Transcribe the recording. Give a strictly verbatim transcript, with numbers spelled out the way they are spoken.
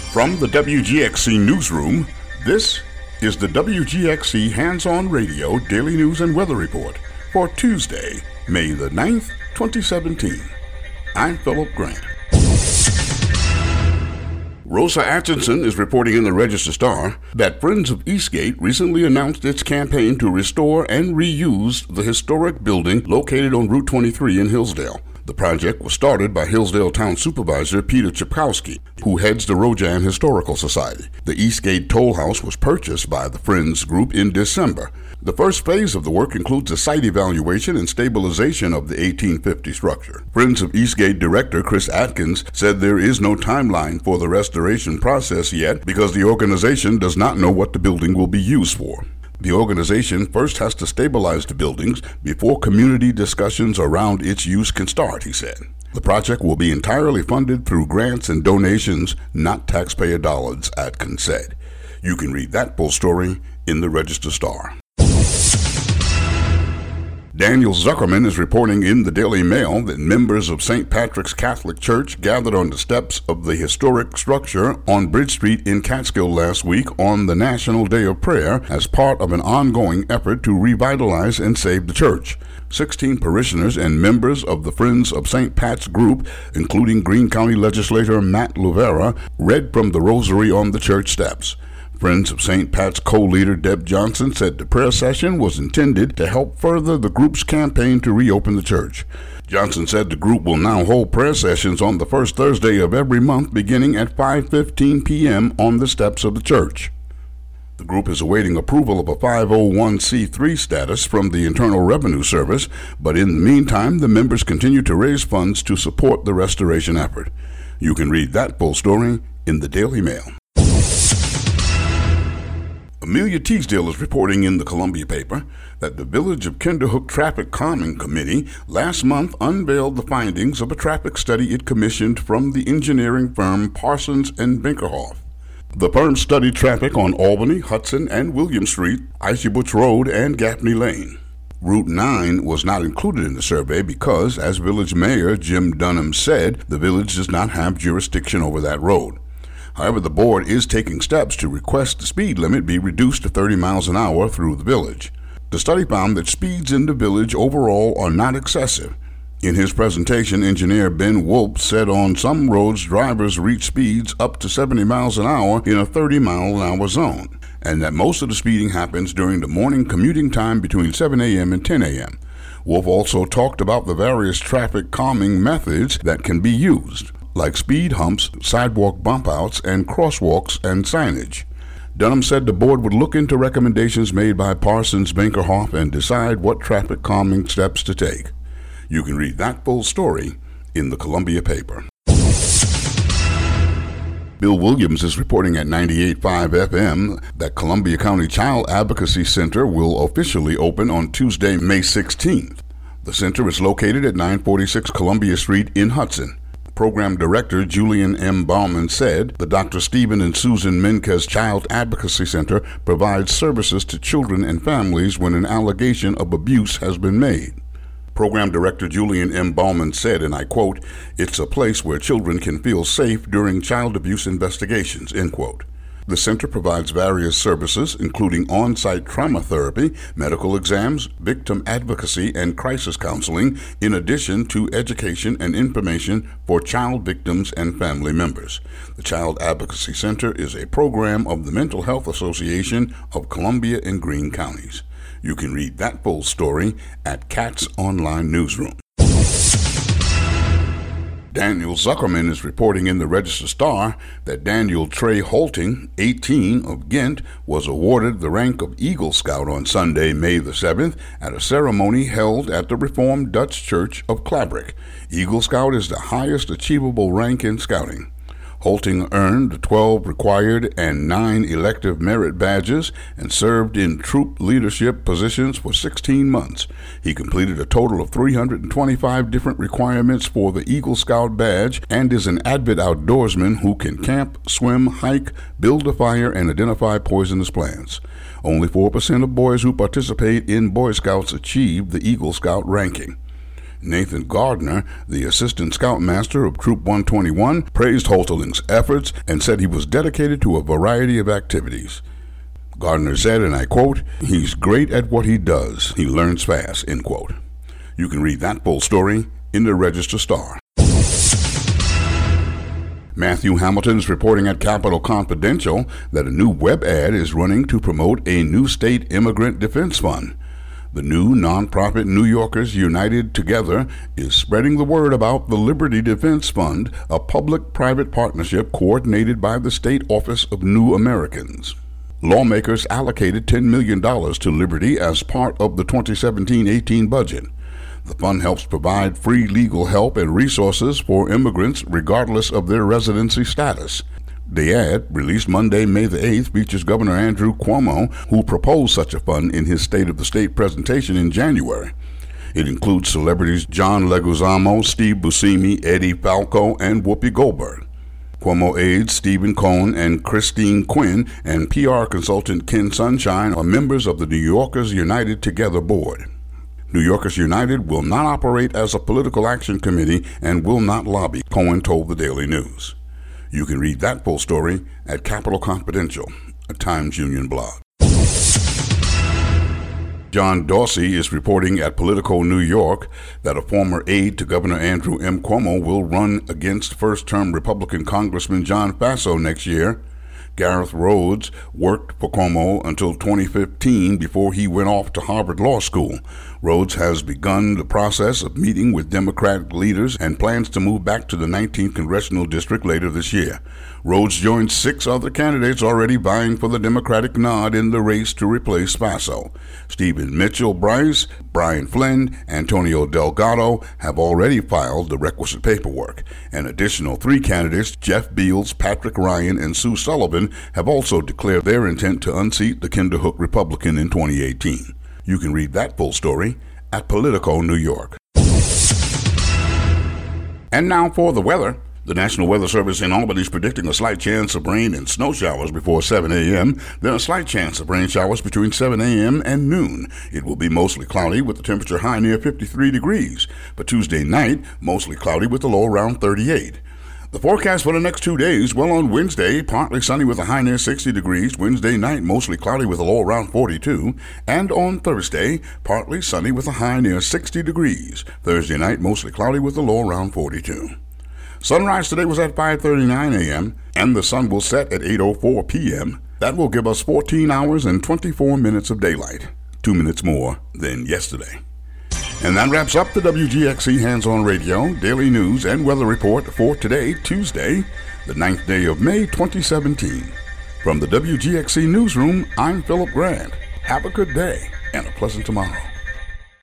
From the W G X C Newsroom, this is the W G X C Hands-On Radio Daily News and Weather Report for Tuesday, May the ninth, twenty seventeen. I'm Philip Grant. Rosa Atchison is reporting in the Register-Star that Friends of Eastgate recently announced its campaign to restore and reuse the historic building located on Route twenty-three in Hillsdale. The project was started by Hillsdale Town Supervisor Peter Chipkowski, who heads the Rojan Historical Society. The Eastgate Toll House was purchased by the Friends Group in December. The first phase of the work includes a site evaluation and stabilization of the eighteen fifty structure. Friends of Eastgate Director Chris Atkins said there is no timeline for the restoration process yet because the organization does not know what the building will be used for. The organization first has to stabilize the buildings before community discussions around its use can start, he said. The project will be entirely funded through grants and donations, not taxpayer dollars, Atkins said. You can read that full story in the Register-Star. Daniel Zuckerman is reporting in the Daily Mail that members of Saint Patrick's Catholic Church gathered on the steps of the historic structure on Bridge Street in Catskill last week on the National Day of Prayer as part of an ongoing effort to revitalize and save the church. Sixteen parishioners and members of the Friends of Saint Pat's group, including Greene County Legislator Matt Luvera, read from the rosary on the church steps. Friends of Saint Pat's co-leader Deb Johnson said the prayer session was intended to help further the group's campaign to reopen the church. Johnson said the group will now hold prayer sessions on the first Thursday of every month beginning at five fifteen p.m. on the steps of the church. The group is awaiting approval of a five oh one c three status from the Internal Revenue Service, but in the meantime, the members continue to raise funds to support the restoration effort. You can read that full story in the Daily Mail. Amelia Teasdale is reporting in the Columbia paper that the Village of Kinderhook Traffic Calming Committee last month unveiled the findings of a traffic study it commissioned from the engineering firm Parsons and Binkerhoff. The firm studied traffic on Albany, Hudson, and William Street, Isybutch Road, and Gaffney Lane. Route nine was not included in the survey because, as Village Mayor Jim Dunham said, the village does not have jurisdiction over that road. However, the board is taking steps to request the speed limit be reduced to thirty miles an hour through the village. The study found that speeds in the village overall are not excessive. In his presentation, engineer Ben Wolpe said on some roads drivers reach speeds up to seventy miles an hour in a thirty mile an hour zone, and that most of the speeding happens during the morning commuting time between seven a.m. and ten a.m. Wolpe also talked about the various traffic calming methods that can be used, like speed humps, sidewalk bump outs, and crosswalks and signage. Dunham said the board would look into recommendations made by Parsons Binkerhoff and decide what traffic calming steps to take. You can read that full story in the Columbia paper. Bill Williams is reporting at ninety-eight point five F M that Columbia County Child Advocacy Center will officially open on Tuesday, May sixteenth. The center is located at nine forty-six Columbia Street in Hudson. Program Director Julian M. Bauman said the Doctor Stephen and Susan Menkes Child Advocacy Center provides services to children and families when an allegation of abuse has been made. Program Director Julian M. Bauman said, and I quote, "It's a place where children can feel safe during child abuse investigations," end quote. The center provides various services, including on-site trauma therapy, medical exams, victim advocacy, and crisis counseling, in addition to education and information for child victims and family members. The Child Advocacy Center is a program of the Mental Health Association of Columbia and Greene Counties. You can read that full story at Katz Online Newsroom. Daniel Zuckerman is reporting in the Register-Star that Daniel Trey Holting, eighteen, of Ghent, was awarded the rank of Eagle Scout on Sunday, May the seventh, at a ceremony held at the Reformed Dutch Church of Clabrook. Eagle Scout is the highest achievable rank in scouting. Holting earned twelve required and nine elective merit badges and served in troop leadership positions for sixteen months. He completed a total of three hundred twenty-five different requirements for the Eagle Scout badge and is an avid outdoorsman who can camp, swim, hike, build a fire, and identify poisonous plants. Only four percent of boys who participate in Boy Scouts achieve the Eagle Scout ranking. Nathan Gardner, the assistant scoutmaster of Troop one twenty-one, praised Holterling's efforts and said he was dedicated to a variety of activities. Gardner said, and I quote, "He's great at what he does. He learns fast," end quote. You can read that full story in the Register Star. Matthew Hamilton is reporting at Capitol Confidential that a new web ad is running to promote a new state immigrant defense fund. The new nonprofit New Yorkers United Together is spreading the word about the Liberty Defense Fund, a public-private partnership coordinated by the State Office of New Americans. Lawmakers allocated ten million dollars to Liberty as part of the twenty seventeen eighteen budget. The fund helps provide free legal help and resources for immigrants regardless of their residency status. The ad, released Monday, May the eighth, features Governor Andrew Cuomo, who proposed such a fund in his State of the State presentation in January. It includes celebrities John Leguizamo, Steve Buscemi, Eddie Falco, and Whoopi Goldberg. Cuomo aides Stephen Cohn and Christine Quinn and P R consultant Ken Sunshine are members of the New Yorkers United Together board. New Yorkers United will not operate as a political action committee and will not lobby, Cohen told the Daily News. You can read that full story at Capitol Confidential, a Times Union blog. John Dorsey is reporting at Politico New York that a former aide to Governor Andrew M. Cuomo will run against first-term Republican Congressman John Faso next year. Gareth Rhodes worked for Cuomo until twenty fifteen before he went off to Harvard Law School. Rhodes has begun the process of meeting with Democratic leaders and plans to move back to the nineteenth Congressional District later this year. Rhodes joins six other candidates already vying for the Democratic nod in the race to replace Faso. Stephen Mitchell Bryce, Brian Flynn, Antonio Delgado have already filed the requisite paperwork. An additional three candidates, Jeff Beals, Patrick Ryan, and Sue Sullivan, have also declared their intent to unseat the Kinderhook Republican in twenty eighteen. You can read that full story at Politico New York. And now for the weather. The National Weather Service in Albany is predicting a slight chance of rain and snow showers before seven a.m., then a slight chance of rain showers between seven a.m. and noon. It will be mostly cloudy with the temperature high near fifty-three degrees. But Tuesday night, mostly cloudy with the low around thirty-eight. The forecast for the next two days, well, on Wednesday, partly sunny with a high near sixty degrees. Wednesday night, mostly cloudy with a low around forty-two. And on Thursday, partly sunny with a high near sixty degrees. Thursday night, mostly cloudy with a low around forty-two. Sunrise today was at five thirty-nine a.m., and the sun will set at eight oh four p.m. That will give us fourteen hours and twenty-four minutes of daylight, two minutes more than yesterday. And that wraps up the W G X C Hands-On Radio Daily News and Weather Report for today, Tuesday, the ninth day of May, twenty seventeen. From the W G X C Newsroom, I'm Philip Grant. Have a good day and a pleasant tomorrow.